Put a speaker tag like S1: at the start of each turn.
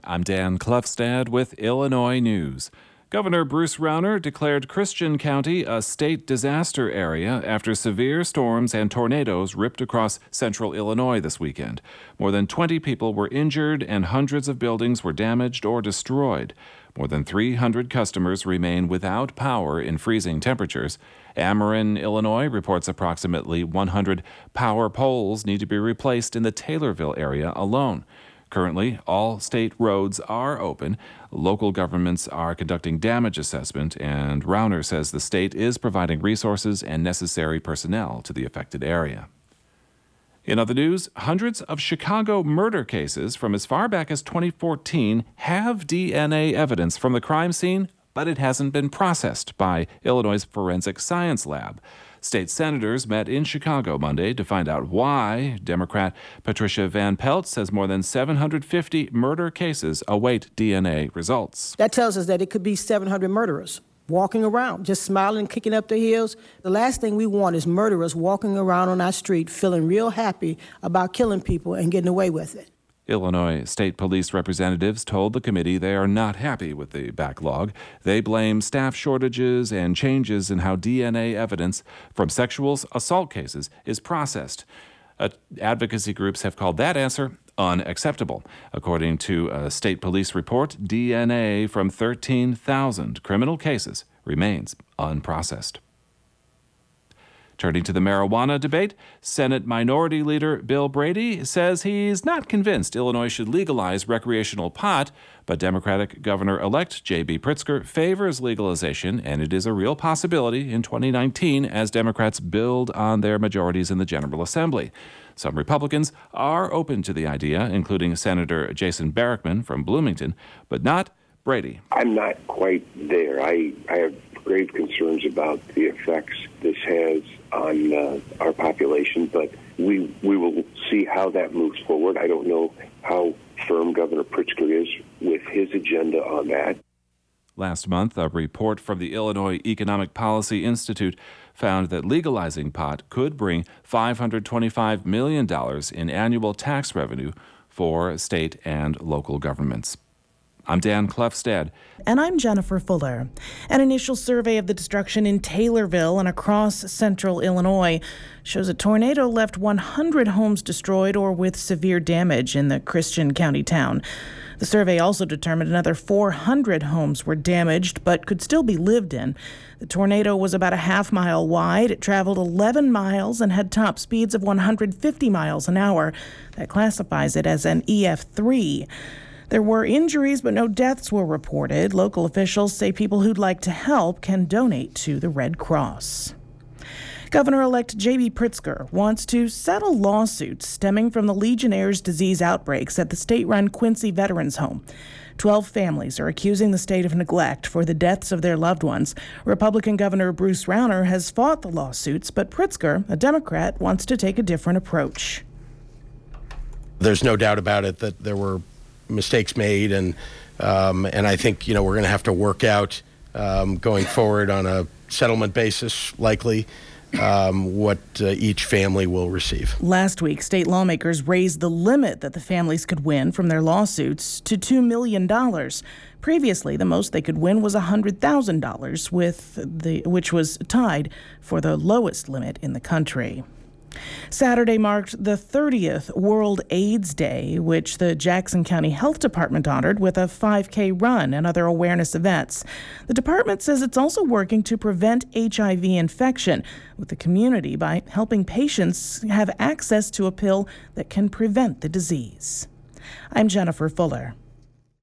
S1: I'm Dan Klefstad with Illinois News. Governor Bruce Rauner declared Christian County a state disaster area after severe storms and tornadoes ripped across central Illinois this weekend. More than 20 people were injured and hundreds of buildings were damaged or destroyed. More than 300 customers remain without power in freezing temperatures. Ameren, Illinois reports approximately 100 power poles need to be replaced in the Taylorville area alone. Currently, all state roads are open. Local governments are conducting damage assessment, and Rauner says the state is providing resources and necessary personnel to the affected area. In other news, hundreds of Chicago murder cases from as far back as 2014 have DNA evidence from the crime scene, but it hasn't been processed by Illinois' Forensic Science Lab. State senators met in Chicago Monday to find out why. Democrat Patricia Van Pelt says more than 750 murder cases await DNA results.
S2: That tells us that it could be 700 murderers walking around, just smiling, kicking up their heels. The last thing we want is murderers walking around on our street feeling real happy about killing people and getting away with it.
S1: Illinois State Police representatives told the committee they are not happy with the backlog. They blame staff shortages and changes in how DNA evidence from sexual assault cases is processed. Advocacy groups have called that answer unacceptable. According to a state police report, DNA from 13,000 criminal cases remains unprocessed. Turning to the marijuana debate, Senate Minority Leader Bill Brady says he's not convinced Illinois should legalize recreational pot, but Democratic Governor-elect J.B. Pritzker favors legalization, and it is a real possibility in 2019 as Democrats build on their majorities in the General Assembly. Some Republicans are open to the idea, including Senator Jason Barackman from Bloomington, but not Brady.
S3: I'm not quite there. I have grave concerns about the effects this has on our population, but we will see how that moves forward. I don't know how firm Governor Pritzker is with his agenda on that.
S1: Last month, a report from the Illinois Economic Policy Institute found that legalizing pot could bring $525 million in annual tax revenue for state and local governments. I'm Dan Klefstad.
S4: And I'm Jennifer Fuller. An initial survey of the destruction in Taylorville and across central Illinois shows a tornado left 100 homes destroyed or with severe damage in the Christian County town. The survey also determined another 400 homes were damaged but could still be lived in. The tornado was about a half-mile wide. It traveled 11 miles and had top speeds of 150 miles an hour. That classifies it as an EF3. There were injuries, but no deaths were reported. Local officials say people who'd like to help can donate to the Red Cross. Governor-elect J.B. Pritzker wants to settle lawsuits stemming from the Legionnaire's disease outbreaks at the state-run Quincy Veterans Home. 12 families are accusing the state of neglect for the deaths of their loved ones. Republican Governor Bruce Rauner has fought the lawsuits, but Pritzker, a Democrat, wants to take a different approach.
S5: There's no doubt about it that there were mistakes made, and I think we're going to have to work out going forward on a settlement basis, likely, what each family will receive.
S4: Last week, state lawmakers raised the limit that the families could win from their lawsuits to $2 million. Previously, the most they could win was $100,000, which was tied for the lowest limit in the country. Saturday marked the 30th World AIDS Day, which the Jackson County Health Department honored with a 5K run and other awareness events. The department says it's also working to prevent HIV infection with the community by helping patients have access to a pill that can prevent the disease. I'm Jennifer Fuller.